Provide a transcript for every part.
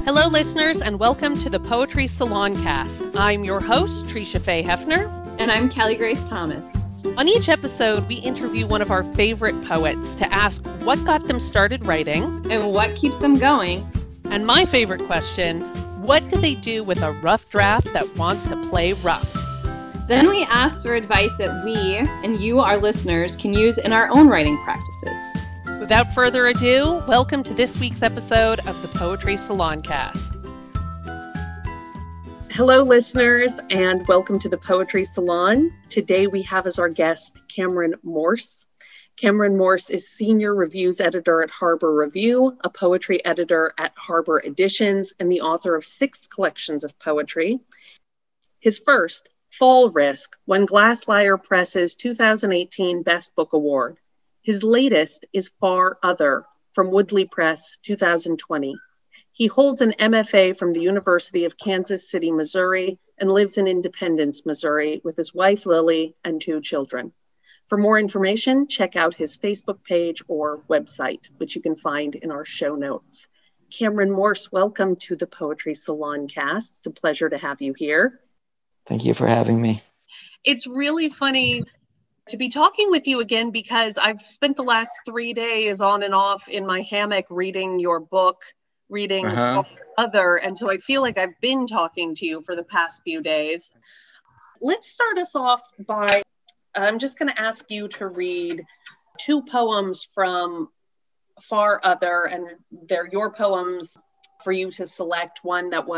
Hello, listeners, and welcome to the Poetry Salon Cast. I'm your host, Tricia Faye Hefner. And I'm Callie Grace Thomas. On each episode, we interview one of our favorite poets to ask what got them started writing. And what keeps them going. And my favorite question, what do they do with a rough draft that wants to play rough? Then we ask for advice that we and you, our listeners, can use in our own writing practices. Without further ado, welcome to this week's episode of the Poetry Salon Cast. Hello, listeners, and welcome to the Poetry Salon. Today we have as our guest Cameron Morse. Cameron Morse is Senior Reviews Editor at Harbor Review, a poetry editor at Harbor Editions, and the author of 6 collections of poetry. His first, Fall Risk, won Glass Lyre Press's 2018 Best Book Award. His latest is Far Other from Woodley Press 2020. He holds an MFA from the University of Kansas City, Missouri, and lives in Independence, Missouri, with his wife, Lily, and 2 children. For more information, check out his Facebook page or website, which you can find in our show notes. Cameron Morse, welcome to the Poetry Salon Cast. It's a pleasure to have you here. Thank you for having me. It's really funny to be talking with you again because I've spent the last 3 days on and off in my hammock reading your book, reading Other, and so I feel like I've been talking to you for the past few days. Let's start us off by, I'm just going to ask you to read 2 poems from Far Other, and they're your poems for you to select, one that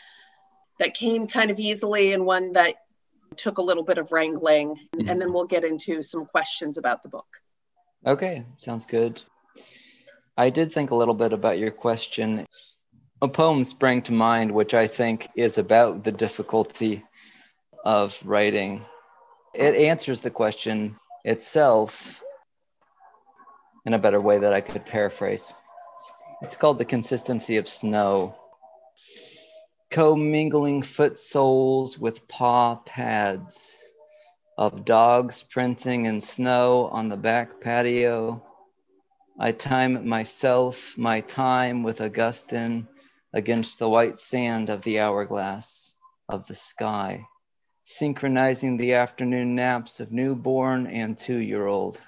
came kind of easily and one that took a little bit of wrangling, and then we'll get into some questions about the book. Okay, sounds good. I did think a little bit about your question. A poem sprang to mind, which I think is about the difficulty of writing. It answers the question itself in a better way that I could paraphrase. It's called The Consistency of Snow. Commingling foot soles with paw pads of dogs printing in snow on the back patio. I time myself, my time with Augustine against the white sand of the hourglass of the sky, synchronizing the afternoon naps of newborn and 2-year-old.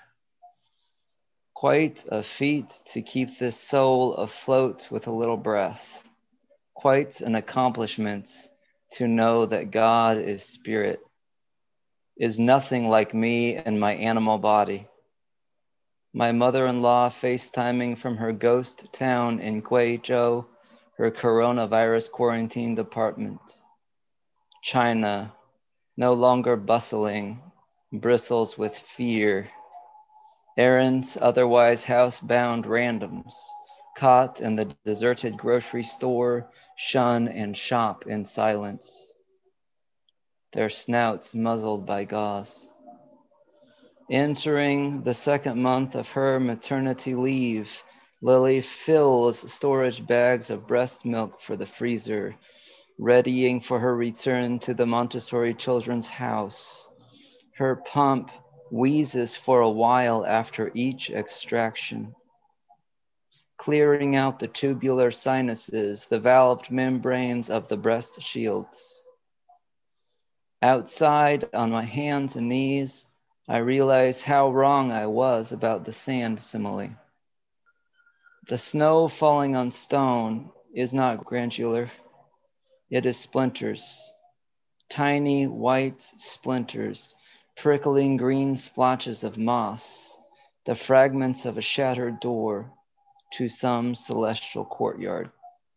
Quite a feat to keep this soul afloat with a little breath. Quite an accomplishment to know that God is spirit, is nothing like me and my animal body. My mother-in-law FaceTiming from her ghost town in Guizhou, her coronavirus quarantined apartment. China, no longer bustling, bristles with fear. Errands, otherwise housebound randoms, caught in the deserted grocery store, shun and shop in silence, their snouts muzzled by gauze. Entering the 2nd month of her maternity leave, Lily fills storage bags of breast milk for the freezer, readying for her return to the Montessori Children's House. Her pump wheezes for a while after each extraction, clearing out the tubular sinuses, the valved membranes of the breast shields. Outside, on my hands and knees, I realize how wrong I was about the sand simile. The snow falling on stone is not granular. It is splinters, tiny white splinters, prickling green splotches of moss, the fragments of a shattered door to some celestial courtyard.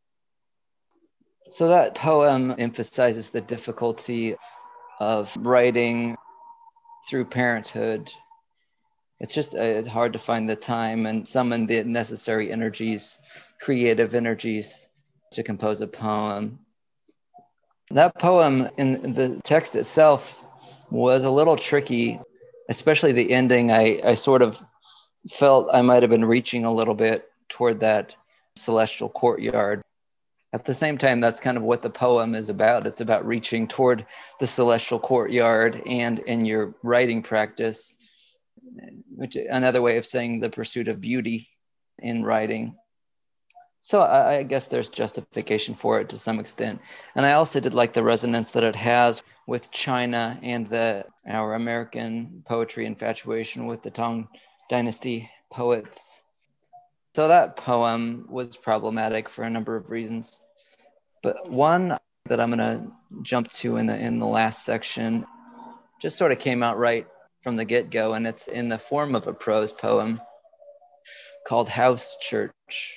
So that poem emphasizes the difficulty of writing through parenthood. It's hard to find the time and summon the necessary energies, creative energies, to compose a poem. That poem in the text itself was a little tricky, especially the ending. I sort of felt I might have been reaching a little bit toward that celestial courtyard. At the same time, that's kind of what the poem is about. It's about reaching toward the celestial courtyard, and in your writing practice, which another way of saying the pursuit of beauty in writing. So I guess there's justification for it to some extent. And I also did like the resonance that it has with China and our American poetry infatuation with the Tang Dynasty poets. So that poem was problematic for a number of reasons. But one that I'm going to jump to in the last section just sort of came out right from the get-go, and it's in the form of a prose poem called House Church.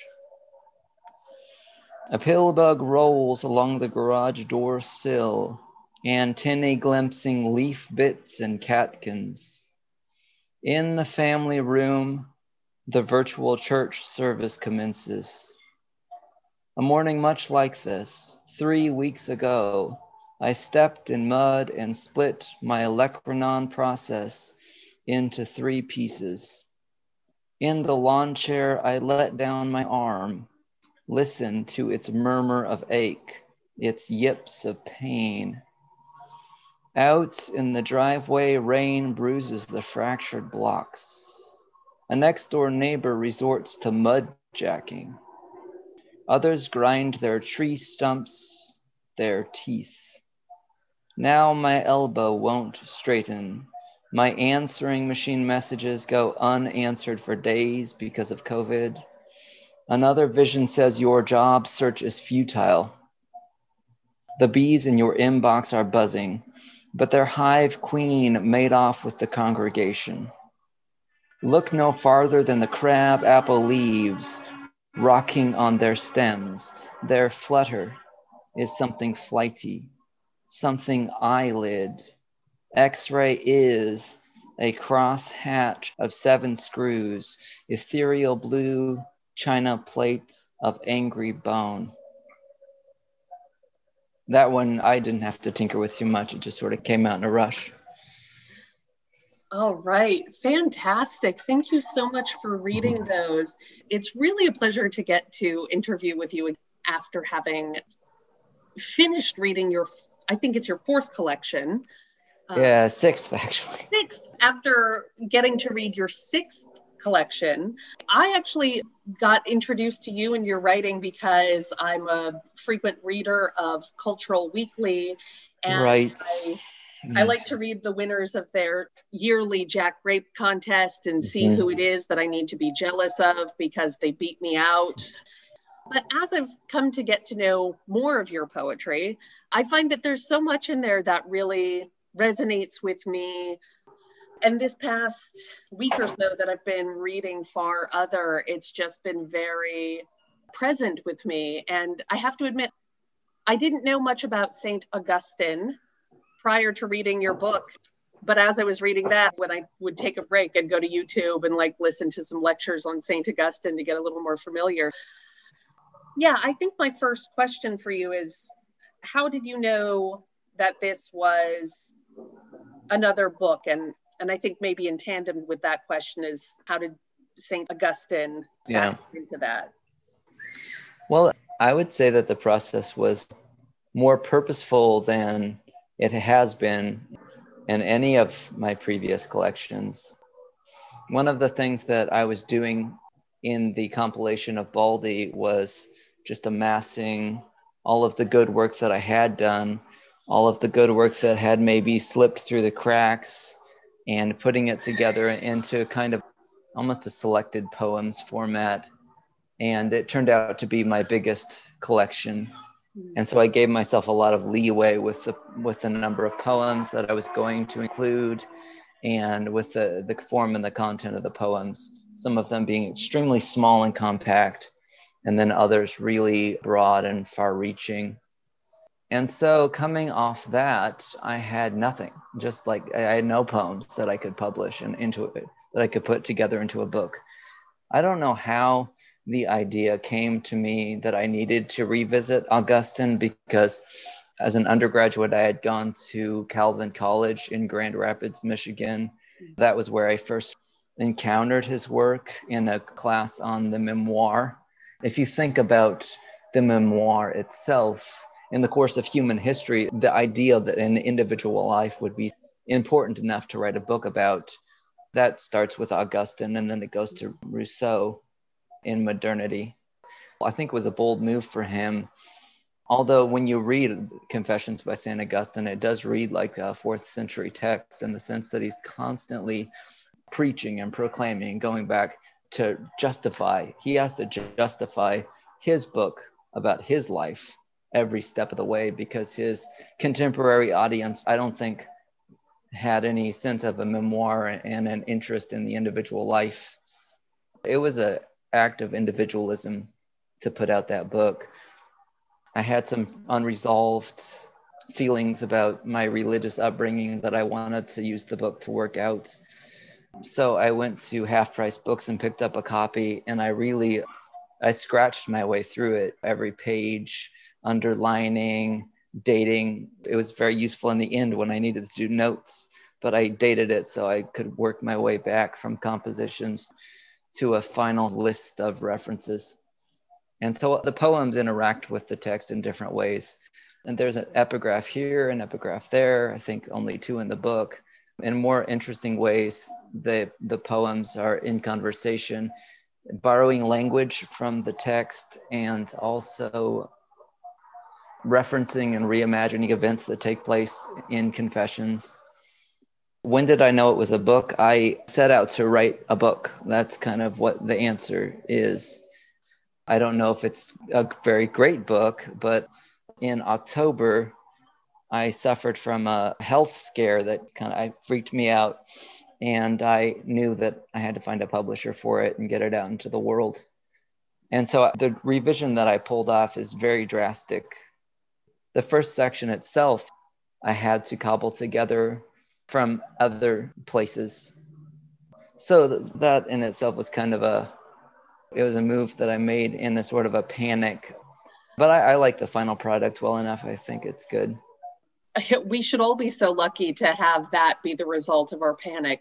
A pillbug rolls along the garage door sill, antennae glimpsing leaf bits and catkins. In the family room, the virtual church service commences. A morning much like this, 3 weeks ago, I stepped in mud and split my Electronon process into 3 pieces. In the lawn chair, I let down my arm, listened to its murmur of ache, its yips of pain. Out in the driveway, rain bruises the fractured blocks. A next-door neighbor resorts to mud jacking. Others grind their tree stumps, their teeth. Now my elbow won't straighten. My answering machine messages go unanswered for days because of COVID. Another vision says your job search is futile. The bees in your inbox are buzzing, but their hive queen made off with the congregation. Look no farther than the crab apple leaves rocking on their stems. Their flutter is something flighty, something eyelid. X-ray is a cross hatch of 7 screws, ethereal blue china plates of angry bone. That one I didn't have to tinker with too much. It just sort of came out in a rush. All right, fantastic. Thank you so much for reading those. It's really a pleasure to get to interview with you after having finished reading I think it's your 4th collection. Yeah, 6th actually. 6th. After getting to read your 6th collection, I actually got introduced to you and your writing because I'm a frequent reader of Cultural Weekly, and right. I like to read the winners of their yearly Jack Grape contest and see who it is that I need to be jealous of because they beat me out. But as I've come to get to know more of your poetry, I find that there's so much in there that really resonates with me. And this past week or so that I've been reading Far Other, it's just been very present with me. And I have to admit, I didn't know much about St. Augustine prior to reading your book. But as I was reading that, when I would take a break, I'd go to YouTube and listen to some lectures on St. Augustine to get a little more familiar. Yeah, I think my first question for you is, how did you know that this was another book? And I think maybe in tandem with that question is, how did St. Augustine factor into that? Well, I would say that the process was more purposeful than it has been in any of my previous collections. One of the things that I was doing in the compilation of Baldy was just amassing all of the good work that I had done, all of the good work that had maybe slipped through the cracks, and putting it together into kind of almost a selected poems format. And it turned out to be my biggest collection. And so I gave myself a lot of leeway with the number of poems that I was going to include, and with the form and the content of the poems, some of them being extremely small and compact, and then others really broad and far-reaching. And so coming off that, I had nothing. Just I had no poems that I could publish and that I could put together into a book. I don't know how the idea came to me that I needed to revisit Augustine, because as an undergraduate, I had gone to Calvin College in Grand Rapids, Michigan. That was where I first encountered his work in a class on the memoir. If you think about the memoir itself, in the course of human history, the idea that an individual life would be important enough to write a book about, that starts with Augustine, and then it goes to Rousseau in modernity. I think it was a bold move for him. Although when you read Confessions by St. Augustine, it does read like a 4th century text in the sense that he's constantly preaching and proclaiming, going back to justify. He has to justify his book about his life every step of the way, because his contemporary audience, I don't think, had any sense of a memoir and an interest in the individual life. It was an act of individualism to put out that book. I had some unresolved feelings about my religious upbringing that I wanted to use the book to work out. So I went to Half Price Books and picked up a copy, and I scratched my way through it, every page, underlining, dating. It was very useful in the end when I needed to do notes, but I dated it so I could work my way back from compositions to a final list of references. And so the poems interact with the text in different ways. And there's an epigraph here, an epigraph there, I think only 2 in the book. In more interesting ways, the poems are in conversation, borrowing language from the text and also referencing and reimagining events that take place in Confessions. When did I know it was a book? I set out to write a book. That's kind of what the answer is. I don't know if it's a very great book, but in October, I suffered from a health scare that kind of freaked me out. And I knew that I had to find a publisher for it and get it out into the world. And so the revision that I pulled off is very drastic. The first section itself, I had to cobble together from other places. So that in itself was kind of it was a move that I made in a sort of a panic. But I like the final product well enough. I think it's good. We should all be so lucky to have that be the result of our panic.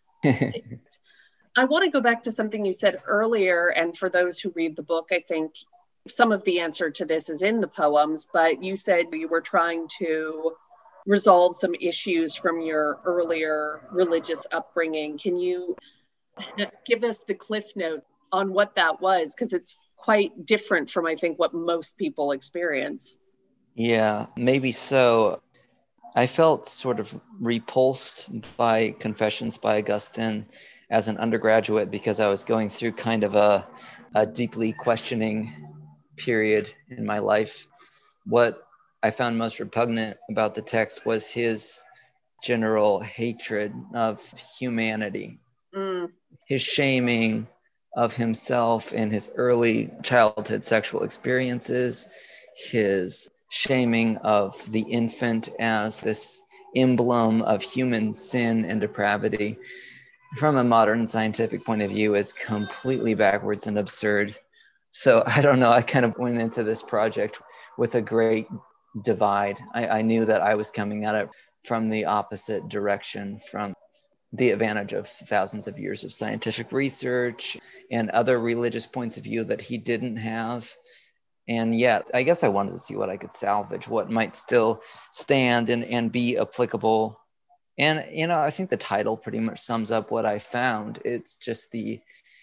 I want to go back to something you said earlier. And for those who read the book, I think some of the answer to this is in the poems, but you said you were trying to resolve some issues from your earlier religious upbringing. Can you give us the cliff note on what that was? Because it's quite different from, I think, what most people experience. Yeah, maybe so. I felt sort of repulsed by Confessions by Augustine as an undergraduate because I was going through kind of a deeply questioning period in my life. What I found most repugnant about the text was his general hatred of humanity, his shaming of himself in his early childhood sexual experiences, his shaming of the infant as this emblem of human sin and depravity, from a modern scientific point of view, is completely backwards and absurd. So I don't know, I kind of went into this project with a great divide. I knew that I was coming at it from the opposite direction, from the advantage of thousands of years of scientific research and other religious points of view that he didn't have. And yet, I guess I wanted to see what I could salvage, what might still stand and be applicable. And, you know, I think the title pretty much sums up what I found. It's just the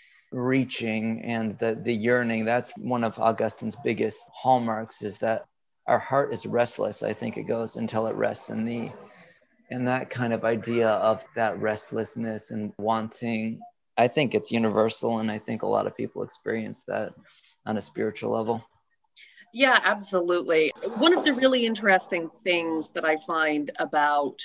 reaching and the yearning. That's one of Augustine's biggest hallmarks, is that our heart is restless. I think it goes until it rests in thee. And that kind of idea of that restlessness and wanting, I think it's universal. And I think a lot of people experience that on a spiritual level. Yeah, absolutely. One of the really interesting things that I find about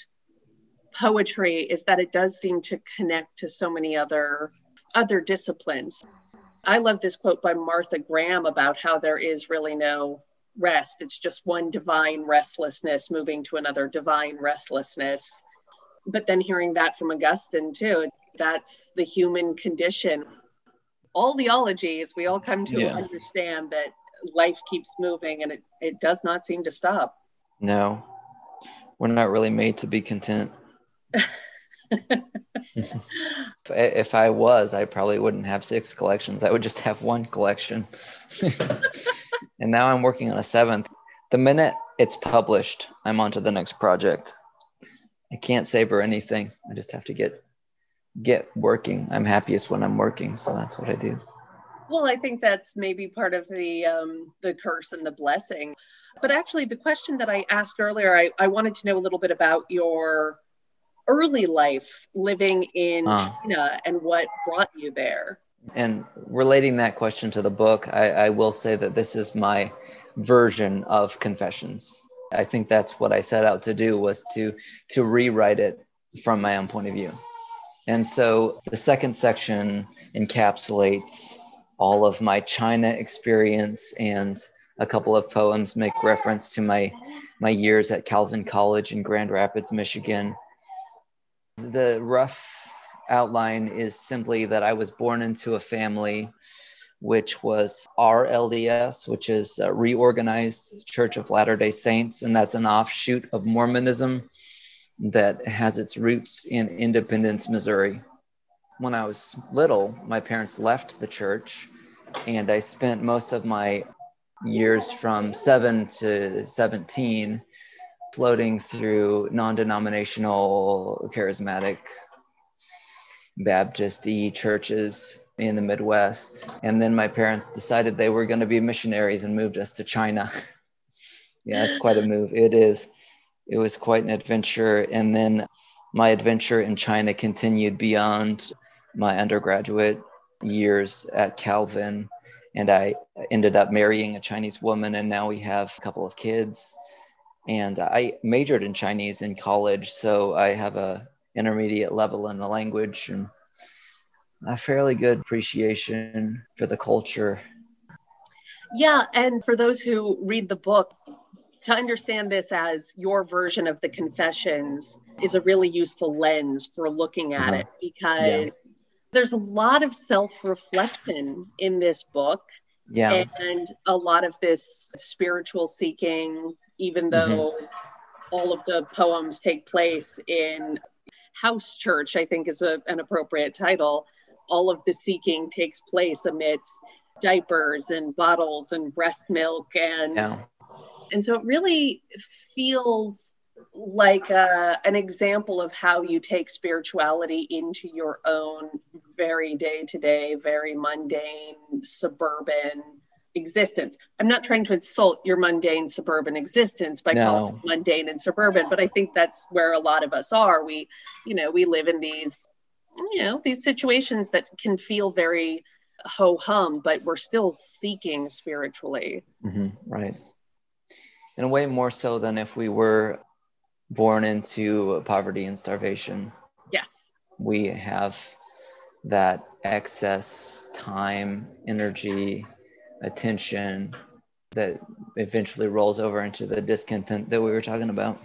poetry is that it does seem to connect to so many other disciplines. I love this quote by Martha Graham about how there is really no rest. It's just one divine restlessness moving to another divine restlessness. But then hearing that from Augustine too, that's the human condition. All theologies, we all come to understand that life keeps moving and it does not seem to stop. No, we're not really made to be content. If I was, I probably wouldn't have 6 collections. I would just have 1 collection. And now I'm working on a 7th. The minute it's published, I'm on to the next project. I can't savor anything. I just have to get working. I'm happiest when I'm working, so that's what I do. Well, I think that's maybe part of the curse and the blessing. But actually, the question that I asked earlier, I wanted to know a little bit about your early life living in China and what brought you there. And relating that question to the book, I will say that this is my version of Confessions. I think that's what I set out to do, was to rewrite it from my own point of view. And so the second section encapsulates all of my China experience, and a couple of poems make reference to my years at Calvin College in Grand Rapids, Michigan. The rough outline is simply that I was born into a family which was RLDS, which is Reorganized Church of Latter-day Saints, and that's an offshoot of Mormonism that has its roots in Independence, Missouri. When I was little, my parents left the church, and I spent most of my years from 7 to 17 floating through non-denominational, charismatic, Baptist-y churches in the Midwest. And then my parents decided they were going to be missionaries and moved us to China. Yeah, it's quite a move. It is. It was quite an adventure. And then my adventure in China continued beyond my undergraduate years at Calvin. And I ended up marrying a Chinese woman, and now we have a couple of kids. And I majored in Chinese in college, so I have a intermediate level in the language and a fairly good appreciation for the culture. Yeah, and for those who read the book, to understand this as your version of the Confessions is a really useful lens for looking at it, because there's a lot of self-reflection in this book, and a lot of this spiritual seeking, even though all of the poems take place in house church, I think is an appropriate title. All of the seeking takes place amidst diapers and bottles and breast milk, and so it really feels like an example of how you take spirituality into your own very day-to-day, very mundane, suburban existence. I'm not trying to insult your mundane suburban existence by calling it mundane and suburban, but I think that's where a lot of us are. We live in these situations that can feel very ho-hum, but we're still seeking spiritually. Right. In a way more so than if we were born into poverty and starvation. Yes. We have that excess time, energy, attention that eventually rolls over into the discontent that we were talking about.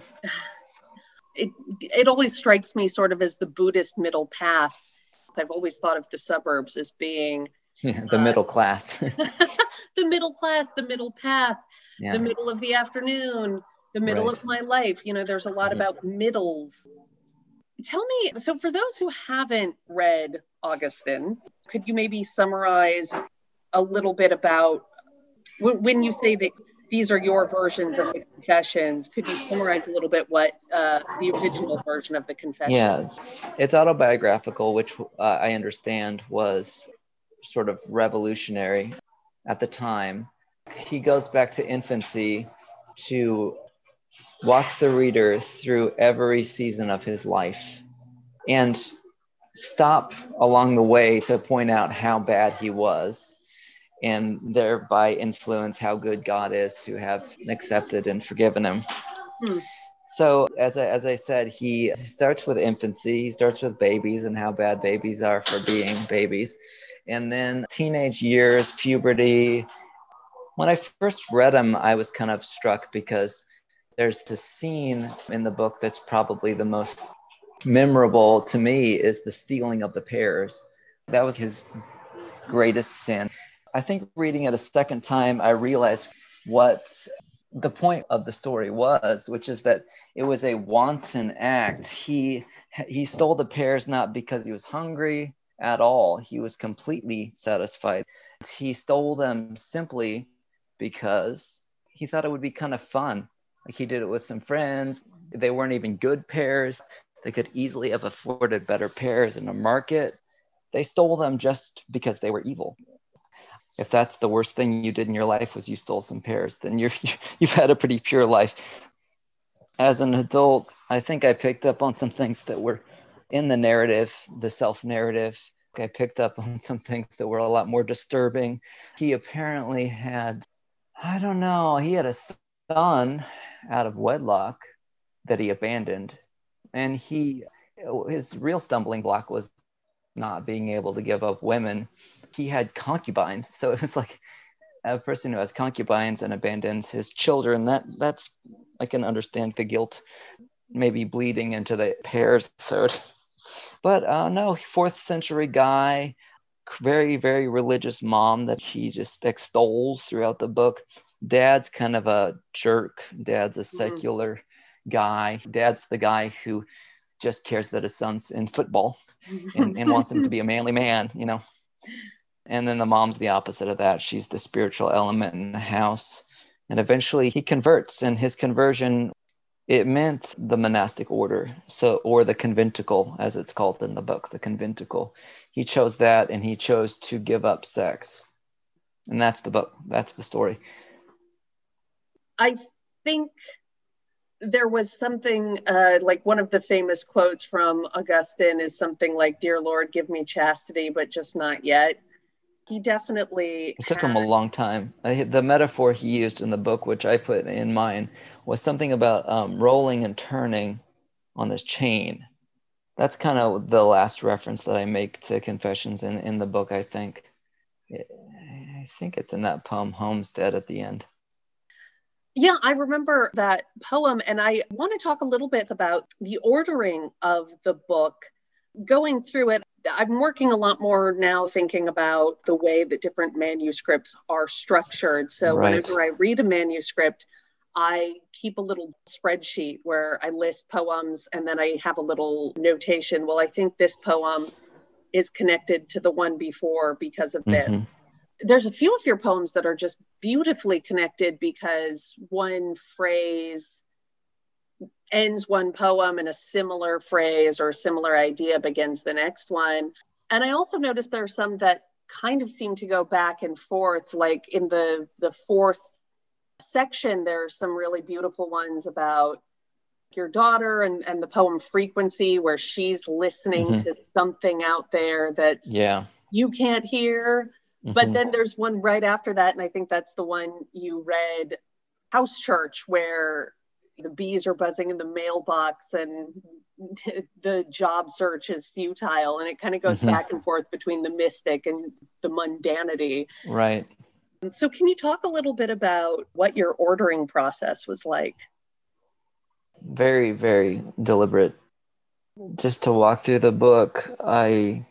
It always strikes me sort of as the Buddhist middle path. I've always thought of the suburbs as being the middle class. The middle class, the middle path, the middle of the afternoon, the middle of my life. There's a lot about middles. Tell me, so for those who haven't read Augustine, could you maybe summarize a little bit about, when you say that these are your versions of the Confessions, could you summarize a little bit what the original version of the Confessions? Yeah, it's autobiographical, which I understand was sort of revolutionary at the time. He goes back to infancy to walk the reader through every season of his life and stop along the way to point out how bad he was, and thereby influence how good God is to have accepted and forgiven him. So as I said, he starts with infancy. He starts with babies and how bad babies are for being babies. And then teenage years, puberty. When I first read him, I was kind of struck because there's this scene in the book that's probably the most memorable to me, is the stealing of the pears. That was his greatest sin. I think reading it a second time, I realized what the point of the story was, which is that it was a wanton act. He stole the pears not because he was hungry at all. He was completely satisfied. He stole them simply because he thought it would be kind of fun. Like, he did it with some friends. They weren't even good pears. They could easily have afforded better pears in a market. They stole them just because they were evil. If that's the worst thing you did in your life was you stole some pears, then you've had a pretty pure life. As an adult, I think I picked up on some things that were in the narrative, the self-narrative. I picked up on some things that were a lot more disturbing. He apparently had, I don't know, he had a son out of wedlock that he abandoned. And his real stumbling block was not being able to give up women. He had concubines. So it was like a person who has concubines and abandons his children. That's, I can understand the guilt maybe bleeding into the pears. But no, 4th century guy, very, very religious mom that he just extols throughout the book. Dad's kind of a jerk. Dad's a secular guy. Dad's the guy who just cares that his son's in football and wants him to be a manly man, you know. And then the mom's the opposite of that. She's the spiritual element in the house. And eventually he converts, and his conversion, it meant the monastic order, or the conventicle, as it's called in the book, the conventicle. He chose that, and he chose to give up sex. And that's the book. That's the story. I think there was something like one of the famous quotes from Augustine is something like, "Dear Lord, give me chastity, but just not yet." He definitely It took him a long time. The metaphor he used in the book, which I put in mine, was something about rolling and turning on this chain. That's kind of the last reference that I make to confessions in the book, I think. I think it's in that poem, Homestead, at the end. Yeah, I remember that poem, and I want to talk a little bit about the ordering of the book. Going through it, I'm working a lot more now thinking about the way that different manuscripts are structured. So whenever I read a manuscript, I keep a little spreadsheet where I list poems, and then I have a little notation. Well, I think this poem is connected to the one before because of this. There's a few of your poems that are just beautifully connected because one phrase ends one poem and a similar phrase or a similar idea begins the next one. And I also noticed there are some that kind of seem to go back and forth. Like in the 4th section, there are some really beautiful ones about your daughter and the poem Frequency, where she's listening to something out there that's you can't hear. But then there's one right after that, and I think that's the one you read, House Church, where the bees are buzzing in the mailbox and the job search is futile. And it kind of goes back and forth between the mystic and the mundanity. Right. So can you talk a little bit about what your ordering process was like? Very, very deliberate. Just to walk through the book, I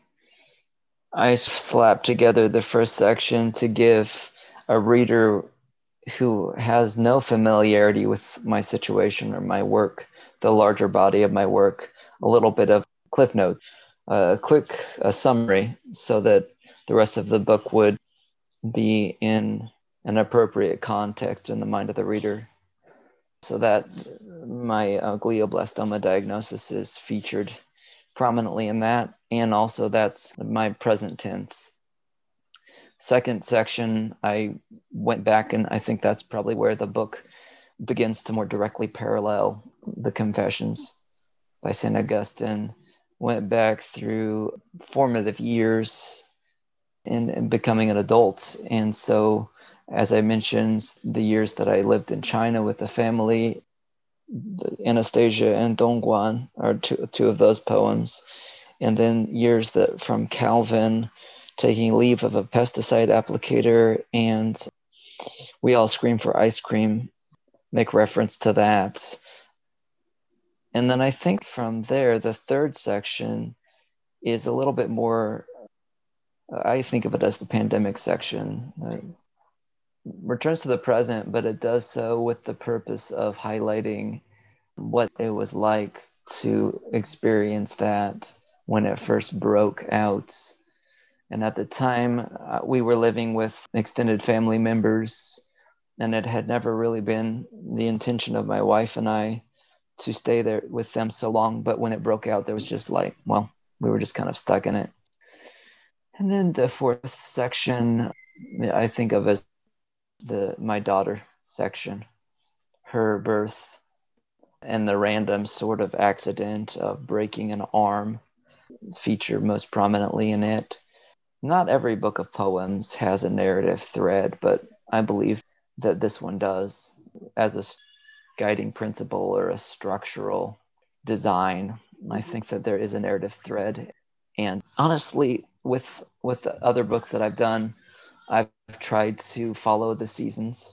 slapped together the first section to give a reader who has no familiarity with my situation or my work, the larger body of my work, a little bit of cliff note, a quick summary, so that the rest of the book would be in an appropriate context in the mind of the reader. So that my glioblastoma diagnosis is featured prominently in that, and also that's my present tense. Second section, I went back, and I think that's probably where the book begins to more directly parallel the Confessions by St. Augustine. Went back through formative years in becoming an adult. And so, as I mentioned, the years that I lived in China with the family, Anastasia and Dongguan are two of those poems. And then years that from Calvin, taking leave of a pesticide applicator, and We All Scream for Ice Cream, make reference to that. And then I think from there, the third section is a little bit more, I think of it as the pandemic section. Returns to the present, but it does so with the purpose of highlighting what it was like to experience that when it first broke out. And at the time, we were living with extended family members, and it had never really been the intention of my wife and I to stay there with them so long. But when it broke out, there was just like, well, we were just kind of stuck in it. And then the fourth section I think of as my daughter section, her birth and the random sort of accident of breaking an arm feature most prominently in it. Not every book of poems has a narrative thread, but I believe that this one does, as a guiding principle or a structural design. I think that there is a narrative thread. And honestly, with the other books that I've done, I've tried to follow the seasons.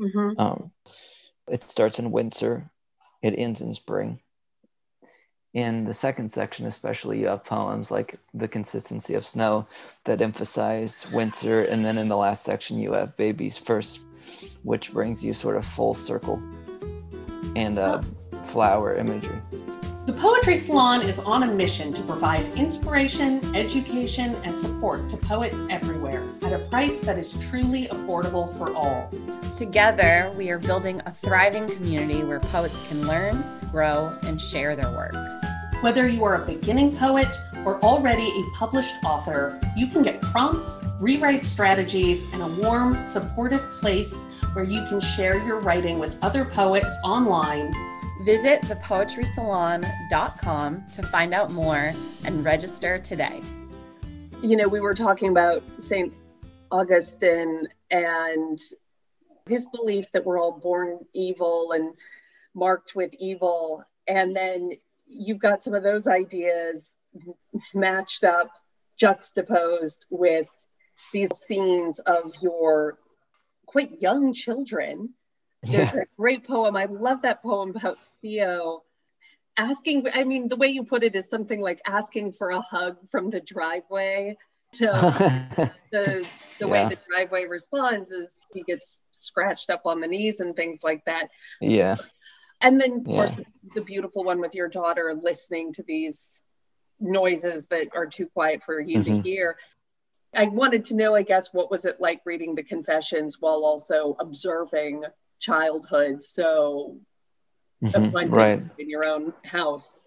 It starts in winter, it ends in spring. In the second section, especially, you have poems like The Consistency of Snow that emphasize winter. And then in the last section, you have Baby's First, which brings you sort of full circle and flower imagery. The Poetry Salon is on a mission to provide inspiration, education, and support to poets everywhere at a price that is truly affordable for all. Together, we are building a thriving community where poets can learn, grow, and share their work. Whether you are a beginning poet or already a published author, you can get prompts, rewrite strategies, and a warm, supportive place where you can share your writing with other poets online. Visit thepoetrysalon.com to find out more and register today. You know, we were talking about St. Augustine and his belief that we're all born evil and marked with evil. And then you've got some of those ideas matched up, juxtaposed with these scenes of your quite young children. There's a great poem. I love that poem about Theo asking, I mean, the way you put it is something like asking for a hug from the driveway. So the way the driveway responds is he gets scratched up on the knees and things like that. Yeah. And then, of course, the beautiful one with your daughter listening to these noises that are too quiet for you to hear. I wanted to know, I guess, what was it like reading the Confessions while also observing childhood so abundant in your own house?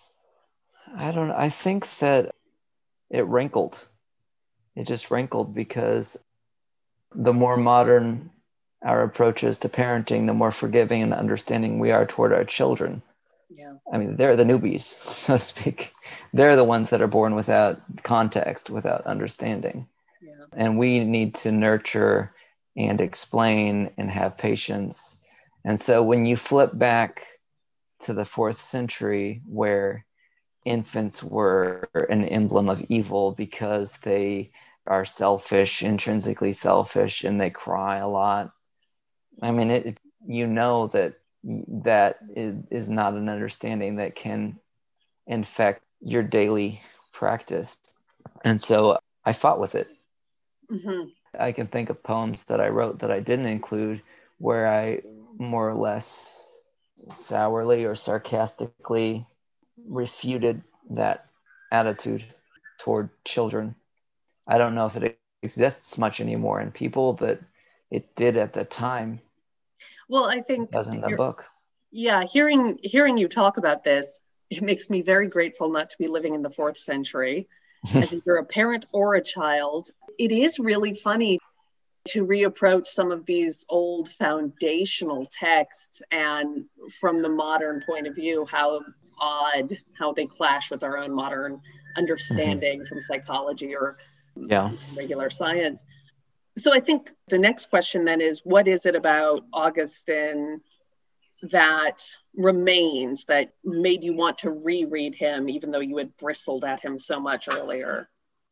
I think that it wrinkled. It just wrinkled because the more modern our approaches to parenting, the more forgiving and understanding we are toward our children. Yeah. I mean, they're the newbies, so to speak. They're the ones that are born without context, without understanding. Yeah. And we need to nurture and explain and have patience. And so when you flip back to the 4th century, where infants were an emblem of evil because they are selfish, intrinsically selfish, and they cry a lot. I mean, you know that is not an understanding that can infect your daily practice. And so I fought with it. I can think of poems that I wrote that I didn't include where I more or less sourly or sarcastically refuted that attitude toward children. I don't know if it exists much anymore in people, but it did at the time. Well, I think it does in the book. Yeah, hearing you talk about this, it makes me very grateful not to be living in the 4th century. As either a parent or a child, it is really funny to reapproach some of these old foundational texts, and from the modern point of view, how odd how they clash with our own modern understanding from psychology or regular science. So I think the next question then is, what is it about Augustine that remains that made you want to reread him, even though you had bristled at him so much earlier?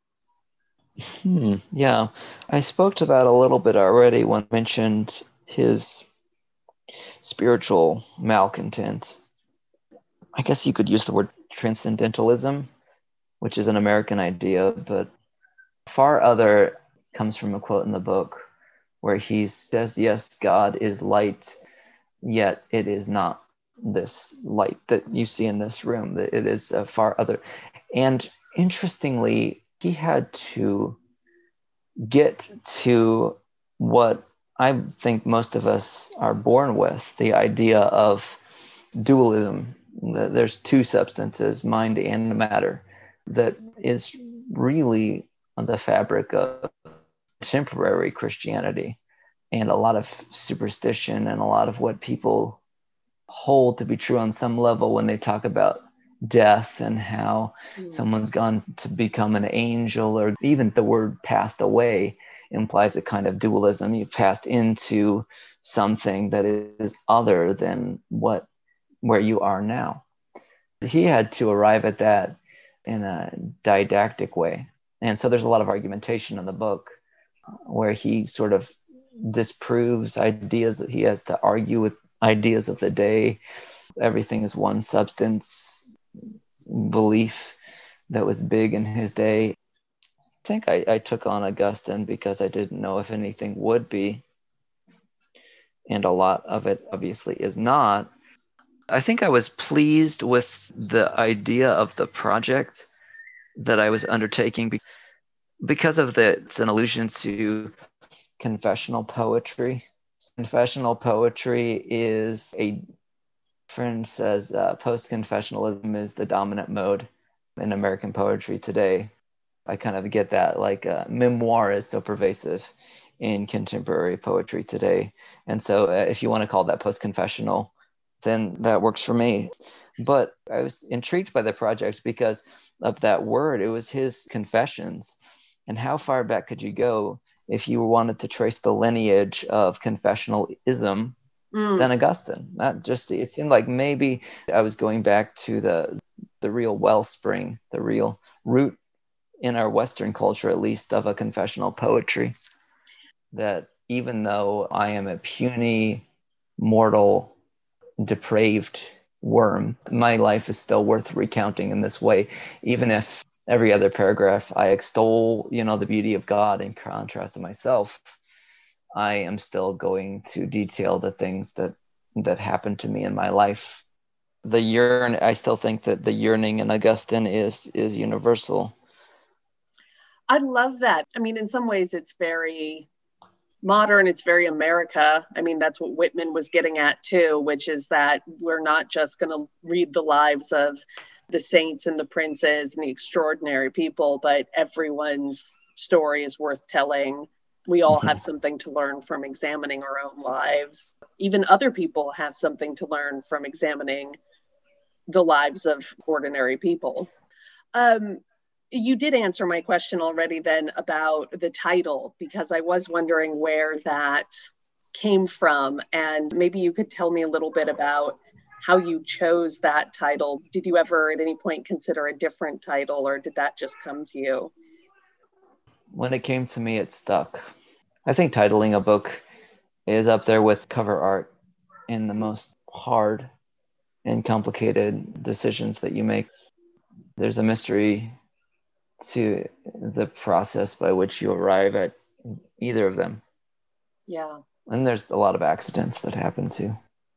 Yeah, I spoke to that a little bit already when I mentioned his spiritual malcontent. I guess you could use the word transcendentalism, which is an American idea, but far other comes from a quote in the book where he says, yes, God is light, yet it is not this light that you see in this room. That it is a far other. And interestingly, he had to get to what I think most of us are born with, the idea of dualism. There's two substances, mind and matter, that is really on the fabric of contemporary Christianity and a lot of superstition and a lot of what people hold to be true on some level when they talk about death and how someone's gone to become an angel, or even the word passed away implies a kind of dualism. You've passed into something that is other than where you are now. He had to arrive at that in a didactic way. And so there's a lot of argumentation in the book where he sort of disproves ideas that he has to argue with ideas of the day. Everything is one substance belief that was big in his day. I think I took on Augustine because I didn't know if anything would be. And a lot of it obviously is not. I think I was pleased with the idea of the project that I was undertaking because of it's an allusion to confessional poetry. Confessional poetry is a friend says post-confessionalism is the dominant mode in American poetry today. I kind of get that, like memoir is so pervasive in contemporary poetry today. And so if you want to call that post-confessional, then that works for me. But I was intrigued by the project because of that word. It was his confessions. And how far back could you go if you wanted to trace the lineage of confessionalism than Augustine? Not just, it seemed like maybe I was going back to the real wellspring, the real root in our Western culture, at least, of a confessional poetry. That even though I am a puny, mortal, depraved worm, my life is still worth recounting in this way, even if every other paragraph I extol, the beauty of God in contrast to myself. I am still going to detail the things that happened to me in my life. I still think that the yearning in Augustine is universal. I love that. I mean, in some ways it's very modern, it's very America. I mean, that's what Whitman was getting at too, which is that we're not just going to read the lives of the saints and the princes and the extraordinary people, but everyone's story is worth telling. We all have something to learn from examining our own lives. Even other people have something to learn from examining the lives of ordinary people. You did answer my question already then about the title, because I was wondering where that came from. And maybe you could tell me a little bit about how you chose that title. Did you ever at any point consider a different title, or did that just come to you? When it came to me, it stuck. I think titling a book is up there with cover art in the most hard and complicated decisions that you make. There's a mystery to the process by which you arrive at either of them. Yeah. And there's a lot of accidents that happen too.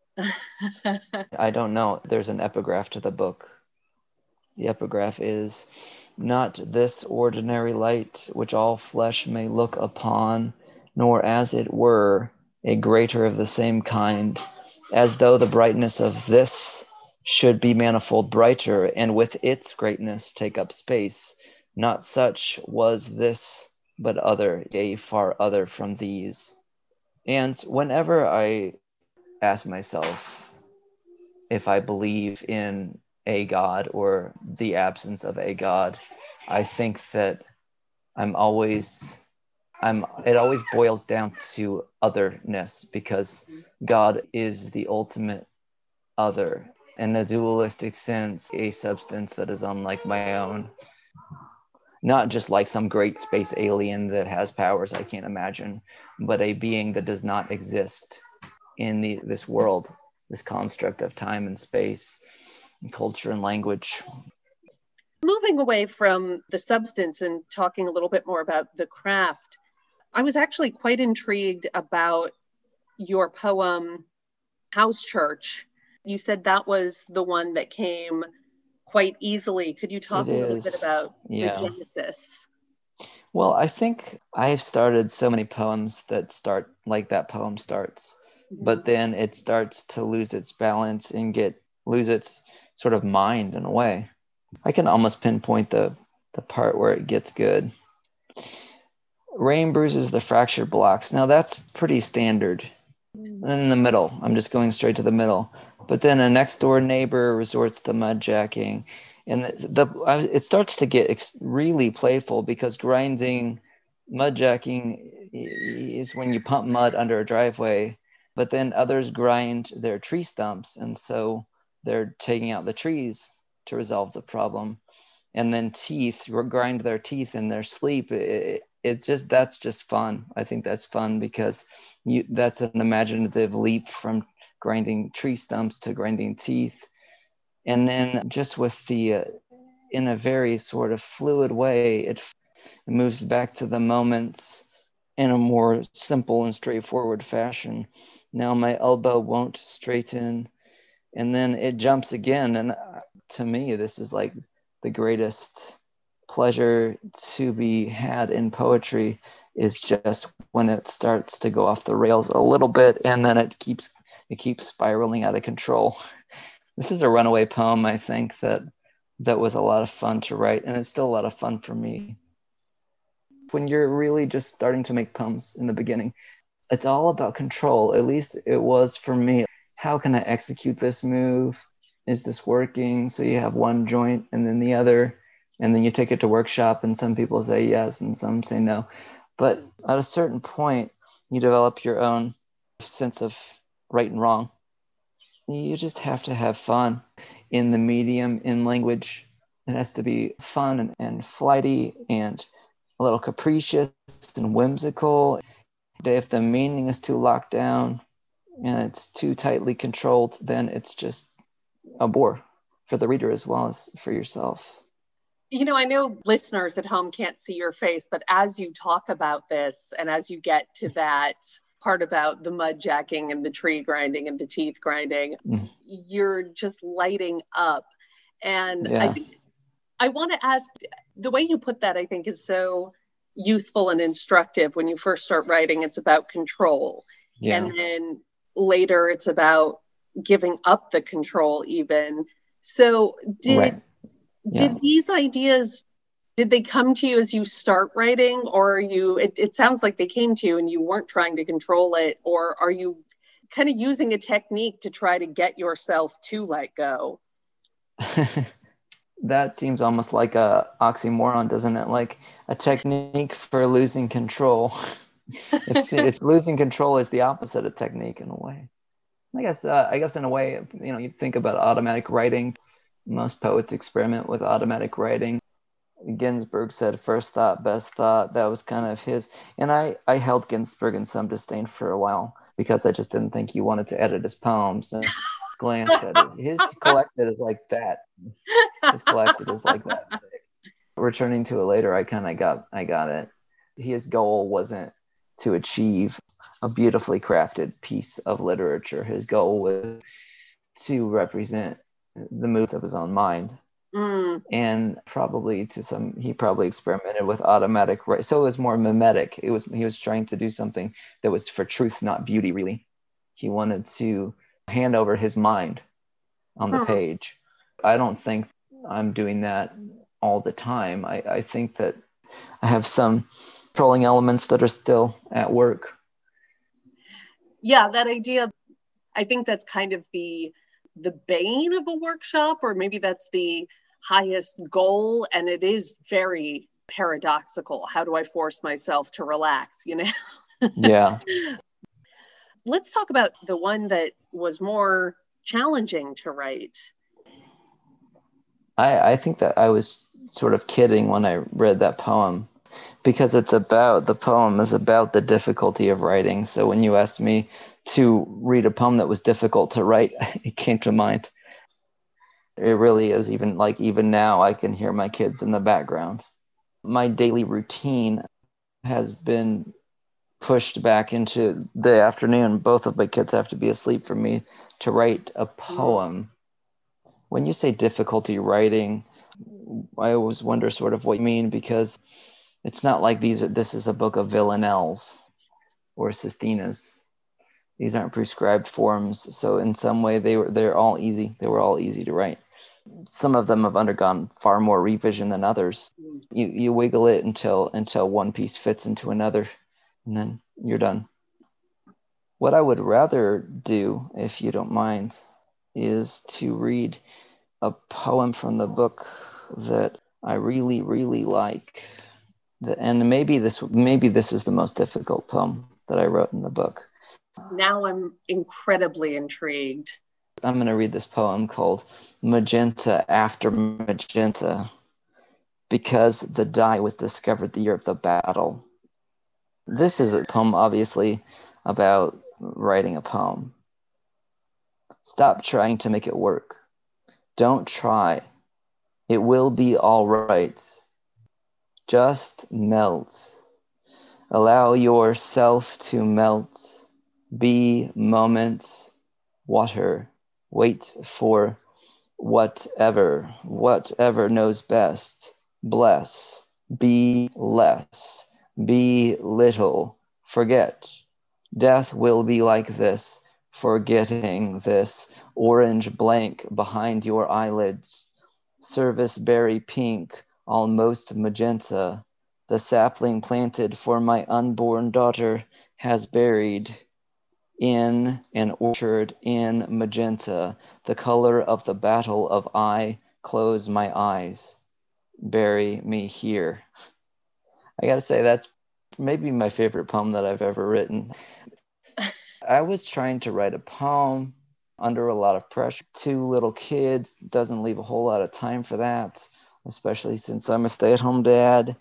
I don't know. There's an epigraph to the book. The epigraph is, "Not this ordinary light which all flesh may look upon, nor as it were a greater of the same kind, as though the brightness of this should be manifold brighter, and with its greatness take up space. Not such was this, but other, yea, far other from these." And whenever I ask myself if I believe in a God or the absence of a God, I think that it always boils down to otherness, because God is the ultimate other. In a dualistic sense, a substance that is unlike my own. Not just like some great space alien that has powers I can't imagine, but a being that does not exist in this world, this construct of time and space, and culture and language. Moving away from the substance and talking a little bit more about the craft, I was actually quite intrigued about your poem, House Church. You said that was the one that came quite easily. Could you talk a little bit about the genesis? Well, I think I've started so many poems that start like that poem starts, but then it starts to lose its balance and lose its sort of mind in a way. I can almost pinpoint the part where it gets good. Rain bruises the fractured blocks. Now that's pretty standard. In the middle, I'm just going straight to the middle. But then a next door neighbor resorts to mudjacking, and it starts to get really playful, because grinding, mudjacking is when you pump mud under a driveway, but then others grind their tree stumps, and so they're taking out the trees to resolve the problem. And then grind their teeth in their sleep. That's just fun. I think that's fun, because that's an imaginative leap from grinding tree stumps to grinding teeth. And then just with in a very sort of fluid way, it moves back to the moments in a more simple and straightforward fashion. Now my elbow won't straighten, and then it jumps again. And to me, this is like the greatest pleasure to be had in poetry, is just when it starts to go off the rails a little bit, and then it keeps spiraling out of control. This is a runaway poem, I think, that was a lot of fun to write, and it's still a lot of fun for me. When you're really just starting to make poems in the beginning, it's all about control. At least it was for me. How can I execute this move? Is this working? So you have one joint and then the other, and then you take it to workshop, and some people say yes and some say no. But at a certain point, you develop your own sense of right and wrong. You just have to have fun in the medium, in language. It has to be fun and flighty and a little capricious and whimsical. If the meaning is too locked down and it's too tightly controlled, then it's just a bore for the reader as well as for yourself. You know, I know listeners at home can't see your face, but as you talk about this and as you get to that part about the mudjacking and the tree grinding and the teeth grinding, you're just lighting up. And yeah. I want to ask, the way you put that, I think, is so useful and instructive. When you first start writing, it's about control. Yeah. And then later it's about giving up the control even. So did these ideas, did they come to you as you start writing, or it sounds like they came to you and you weren't trying to control it, or are you kind of using a technique to try to get yourself to let go? That seems almost like a oxymoron, doesn't it? Like a technique for losing control. It's losing control is the opposite of technique in a way. I guess in a way, you think about automatic writing. Most poets experiment with automatic writing. Ginsberg said, first thought, best thought. That was kind of his. And I held Ginsberg in some disdain for a while, because I just didn't think he wanted to edit his poems. And glanced at it. His collected is like that. His collected is like that. Returning to it later, I got it. His goal wasn't to achieve a beautifully crafted piece of literature. His goal was to represent the moods of his own mind. And probably he probably experimented with automatic writing. So it was more mimetic. He was trying to do something that was for truth, not beauty, really. He wanted to hand over his mind on the page. I don't think I'm doing that all the time. I think that I have some trolling elements that are still at work. Yeah, that idea, I think that's kind of the bane of a workshop, or maybe that's the highest goal, and it is very paradoxical. How do I force myself to relax, Yeah. Let's talk about the one that was more challenging to write. I think that I was sort of kidding when I read that poem, because the poem is about the difficulty of writing. So when you asked me to read a poem that was difficult to write, it came to mind. It really is. Even now, I can hear my kids in the background. My daily routine has been pushed back into the afternoon. Both of my kids have to be asleep for me to write a poem. When you say difficulty writing, I always wonder sort of what you mean, because it's not like this is a book of villanelles or sestinas. These aren't prescribed forms. So in some way they're all easy. They were all easy to write. Some of them have undergone far more revision than others. You wiggle it until one piece fits into another, and then you're done. What I would rather do, if you don't mind, is to read a poem from the book that I really, really like. And maybe this is the most difficult poem that I wrote in the book. Now I'm incredibly intrigued. I'm going to read this poem called Magenta After Magenta, because the dye was discovered the year of the battle. This is a poem, obviously, about writing a poem. Stop trying to make it work. Don't try. It will be all right. Just melt. Allow yourself to melt. Be moment, water. Wait for whatever knows best. Bless. Be less. Be little. Forget. Death will be like this. Forgetting this orange blank behind your eyelids. Service berry pink, almost magenta. The sapling planted for my unborn daughter has buried in an orchard in magenta, the color of the battle of I close my eyes. Bury me here. I gotta say, that's maybe my favorite poem that I've ever written. I was trying to write a poem under a lot of pressure. 2 little kids, doesn't leave a whole lot of time for that, especially since I'm a stay-at-home dad.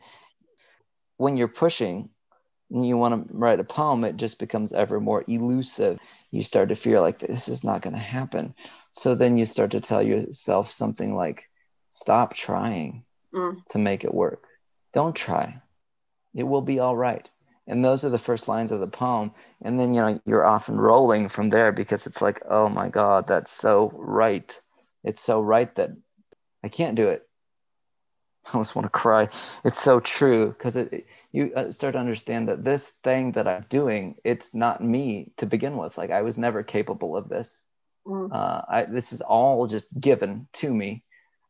When you're pushing and you want to write a poem, it just becomes ever more elusive. You start to feel like this is not going to happen. So then you start to tell yourself something like, stop trying to make it work. Don't try. It will be all right. And those are the first lines of the poem. And then, you're often rolling from there, because it's like, oh my God, that's so right. It's so right that I can't do it. I almost want to cry. It's so true, because you start to understand that this thing that I'm doing, it's not me to begin with. Like, I was never capable of this. This is all just given to me.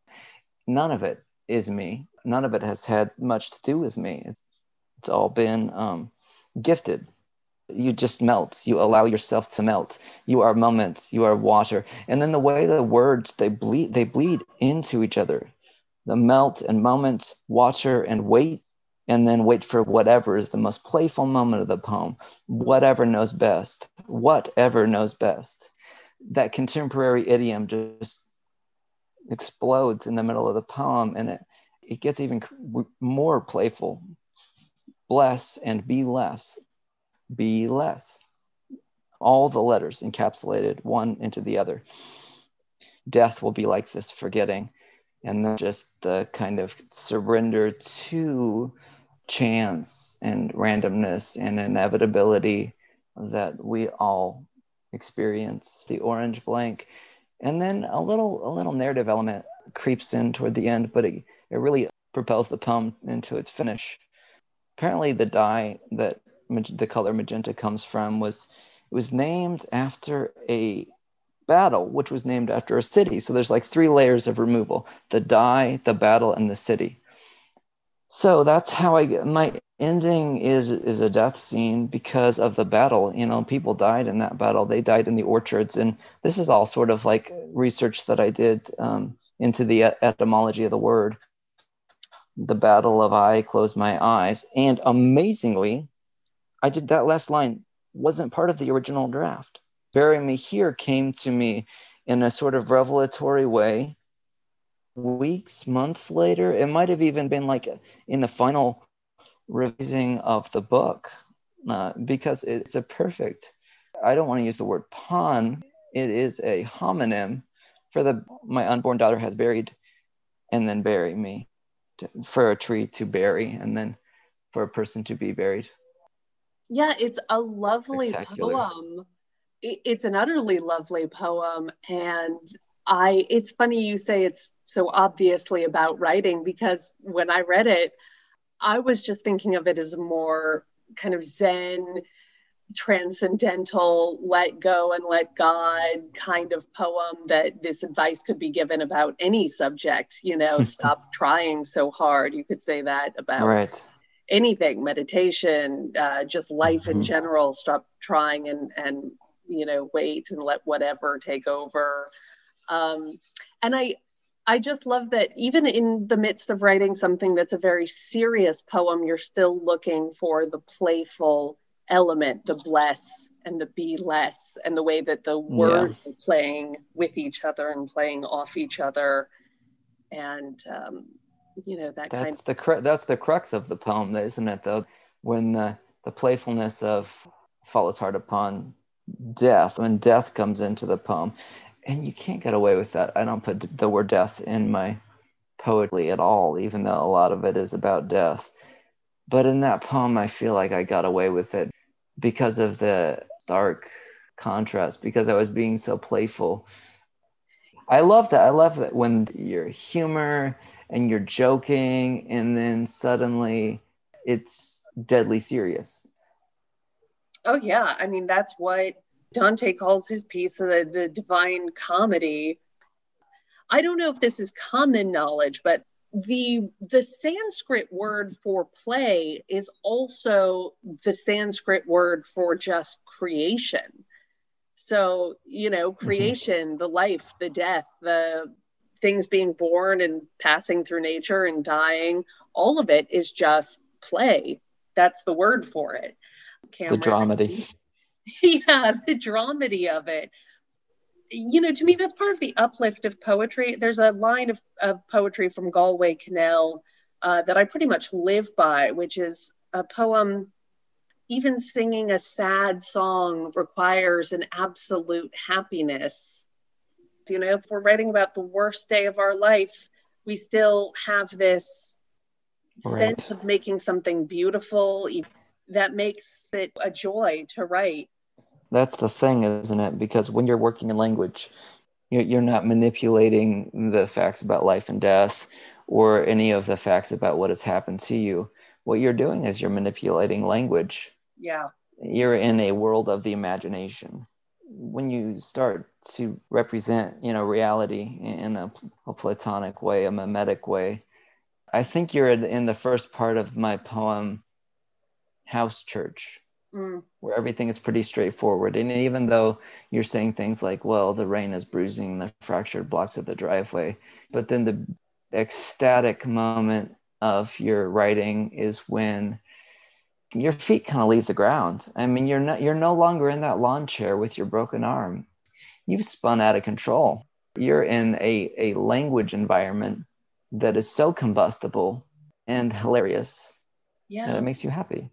None of it is me. None of it has had much to do with me. It's all been gifted. You just melt. You allow yourself to melt. You are moments. You are water. And then the way the words, they bleed into each other. The melt and moment, water and wait, and then wait for whatever is the most playful moment of the poem. Whatever knows best. Whatever knows best. That contemporary idiom just explodes in the middle of the poem, and it gets even more playful. Bless and be less. Be less. All the letters encapsulated one into the other. Death will be like this forgetting. And then just the kind of surrender to chance and randomness and inevitability that we all experience. The orange blank. And then a little narrative element creeps in toward the end, but it really propels the poem into its finish. Apparently the dye that the color magenta comes from was named after a battle, which was named after a city. So there's like 3 layers of removal: the dye, the battle, and the city. So that's how my ending is a death scene because of the battle. People died in that battle. They died in the orchards. And this is all sort of like research that I did into the etymology of the word. The battle of I close my eyes. And amazingly, I did that last line wasn't part of the original draft. Bury me here came to me in a sort of revelatory way. Weeks, months later, it might have even been like in the final revising of the book, because it's a perfect, I don't want to use the word pun, it is a homonym for my unborn daughter has buried, and then bury me, for a tree to bury, and then for a person to be buried. Yeah, it's a lovely poem. It's an utterly lovely poem. And it's funny you say it's so obviously about writing, because when I read it, I was just thinking of it as more kind of Zen, transcendental, let go and let God kind of poem that this advice could be given about any subject, stop trying so hard. You could say that about right. anything, meditation, just life in general. Stop trying and wait and let whatever take over. And I just love that even in the midst of writing something that's a very serious poem, you're still looking for the playful element, the bless and the be less, and the way that the words are playing with each other and playing off each other. And, that's the crux of the poem, isn't it, though? When the playfulness of follows hard upon death, when death comes into the poem. And you can't get away with that. I don't put the word death in my poetry at all, even though a lot of it is about death. But in that poem, I feel like I got away with it because of the stark contrast, because I was being so playful. I love that. I love that when you're humor and you're joking, and then suddenly it's deadly serious. Oh, yeah. I mean, that's what Dante calls his piece of the Divine Comedy. I don't know if this is common knowledge, but the Sanskrit word for play is also the Sanskrit word for just creation. So, creation, the life, the death, the things being born and passing through nature and dying, all of it is just play. That's the word for it. The dramedy. Yeah, the dramedy of it. To me, that's part of the uplift of poetry. There's a line of poetry from Galway Kinnell that I pretty much live by, which is a poem, even singing a sad song requires an absolute happiness. If we're writing about the worst day of our life, we still have this sense of making something beautiful that makes it a joy to write. That's the thing, isn't it? Because when you're working in language, you're not manipulating the facts about life and death or any of the facts about what has happened to you. What you're doing is you're manipulating language. Yeah. You're in a world of the imagination. When you start to represent, reality in a Platonic way, a mimetic way, I think you're in the first part of my poem, House Church. Where everything is pretty straightforward. And even though you're saying things like, well, the rain is bruising the fractured blocks of the driveway, but then the ecstatic moment of your writing is when your feet kind of leave the ground. I mean, you're no longer in that lawn chair with your broken arm. You've spun out of control. You're in a language environment that is so combustible and hilarious that it makes you happy.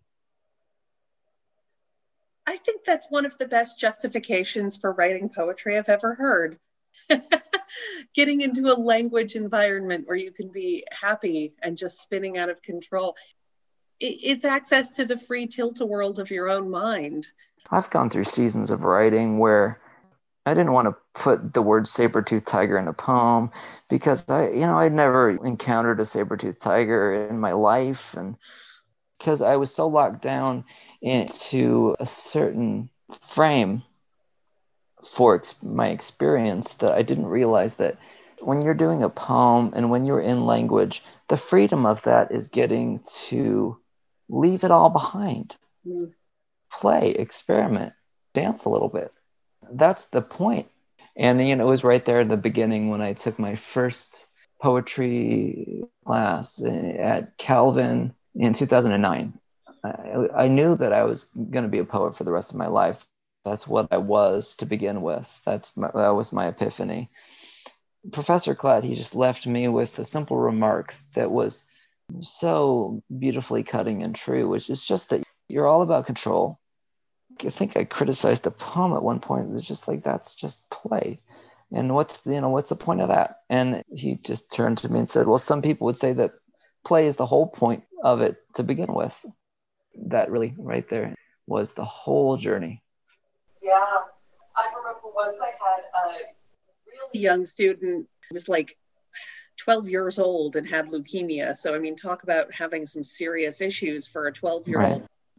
I think that's one of the best justifications for writing poetry I've ever heard. Getting into a language environment where you can be happy and just spinning out of control. It's access to the free tilt-a-world of your own mind. I've gone through seasons of writing where I didn't want to put the word saber-toothed tiger in a poem because I'd never encountered a saber-toothed tiger in my life, and because I was so locked down into a certain frame for my experience that I didn't realize that when you're doing a poem and when you're in language, the freedom of that is getting to leave it all behind. Play, experiment, dance a little bit. That's the point. And it was right there in the beginning when I took my first poetry class at Calvin in 2009. I knew that I was going to be a poet for the rest of my life. That's what I was to begin with. That was my epiphany. Professor Klatt, he just left me with a simple remark that was so beautifully cutting and true, which is just that you're all about control. I think I criticized the poem at one point. It was just like, that's just play. And what's the point of that? And he just turned to me and said, well, some people would say that play is the whole point of it to begin with. That really right there was the whole journey. Yeah. I remember once I had a really young student who was like 12 years old and had leukemia. So, talk about having some serious issues for a 12-year-old. Right.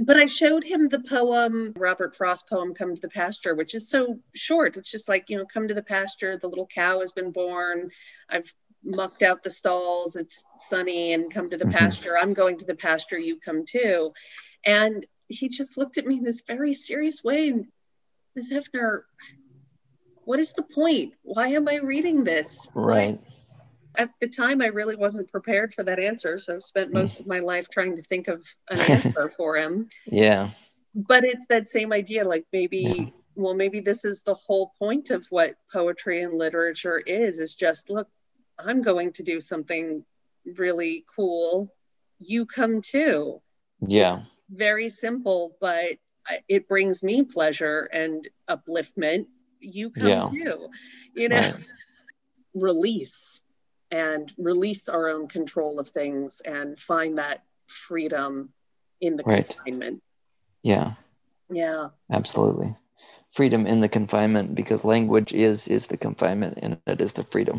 But I showed him the poem, Robert Frost poem, Come to the Pasture, which is so short. It's just like, come to the pasture. The little cow has been born. I've mucked out the stalls. It's sunny and come to the pasture. I'm going to the pasture. You come too. And he just looked at me in this very serious way. And Ms. Hefner, what is the point? Why am I reading this? Right. At the time, I really wasn't prepared for that answer. So I've spent most of my life trying to think of an answer for him. Yeah. But it's that same idea, like maybe this is the whole point of what poetry and literature is just, look, I'm going to do something really cool. You come too. Yeah. Very simple, but it brings me pleasure and upliftment. You come too, Right. Release our own control of things and find that freedom in the confinement. Yeah. Yeah. Absolutely. Freedom in the confinement, because language is the confinement and it is the freedom.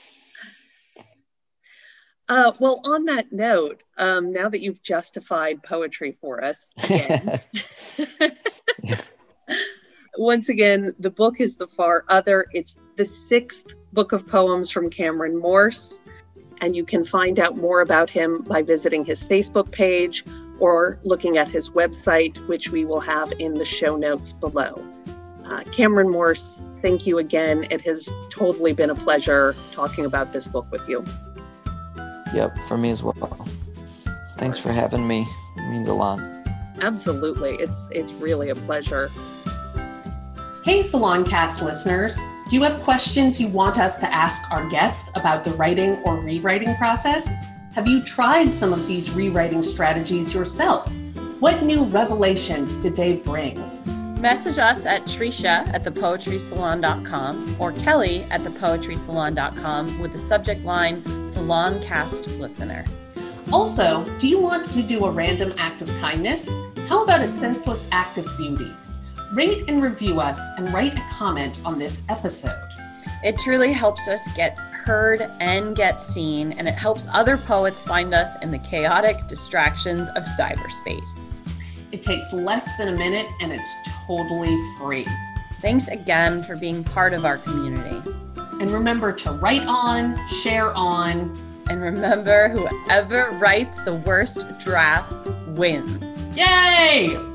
Well, on that note, now that you've justified poetry for us again, once again, the book is The Far Other. It's the 6th book of poems from Cameron Morse, and you can find out more about him by visiting his Facebook page or looking at his website, which we will have in the show notes below. Cameron Morse, thank you again. It has totally been a pleasure talking about this book with you. Yep, for me as well. Thanks for having me. It means a lot. Absolutely. It's really a pleasure. Hey, Saloncast listeners. Do you have questions you want us to ask our guests about the writing or rewriting process? Have you tried some of these rewriting strategies yourself? What new revelations did they bring? Message us at Trisha@thepoetrysalon.com or Kelly at thepoetrysalon.com with the subject line Saloncast Listener. Also, do you want to do a random act of kindness? How about a senseless act of beauty? Rate and review us and write a comment on this episode. It truly helps us get heard and get seen, and it helps other poets find us in the chaotic distractions of cyberspace. It takes less than a minute and it's totally free. Thanks again for being part of our community. And remember to write on, share on, and remember, whoever writes the worst draft wins. Yay!